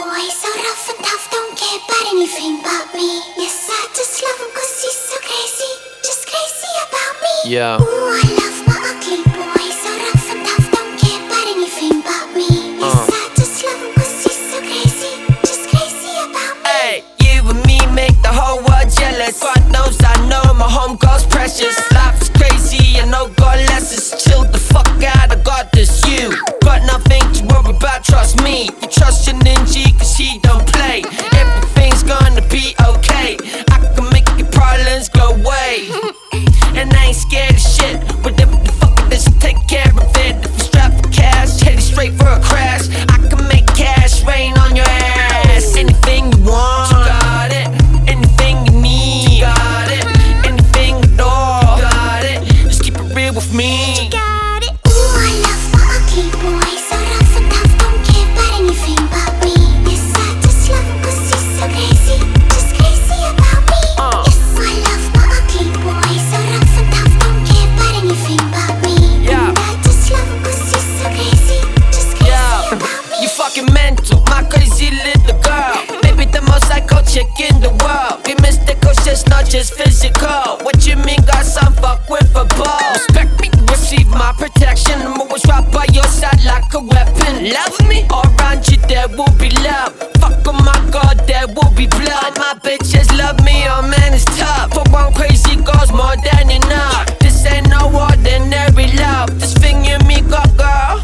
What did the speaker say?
boy, so rough and tough, don't care about anything but me. Yes, I just love him cause he's so crazy, just crazy about me. Yeah. Ooh, I love my ugly boy, so rough and tough, don't care about anything but me. Yes, I just love him cause he's so crazy, just crazy about me. Hey, you and me make the whole world jealous. God knows I know my home girl's precious. Life is crazy, I know God lessons. Chill the fuck out, I got this. You got nothing to worry about, trust me. You trust your ninja cause he don't play. Everything's gonna be okay. I can make your problems go away. And I ain't scared of shit. Whatever the fuck it is, take care of it. If you strap for cash, heading straight for a crash. I can make cash rain on your ass. Anything you want, you got it. Anything you need, you got it. Anything at all, you got it. Just keep it real with me. Got it. Ooh, I love my ugly boy, so rough and tough, don't care about anything but me. Yes, I just love him cause he's so crazy, just crazy about me. Yes, I love my ugly boy, so rough and tough, don't care about anything but me. Yeah. And I just love him cause he's so crazy, just crazy about me. You fucking mental, my crazy little girl. Maybe the most psycho chick in the world. Be mystical, just not just physical. What you mean, got some fuck with a ball? Respect me, receive my protection. I'm always right by your side like a weapon. Love me, all around you there will be love. Fuck, oh my God, there will be blood. My bitches love me, oh man, it's tough. For one crazy girl's more than enough. This ain't no ordinary love. This thing you me got, girl,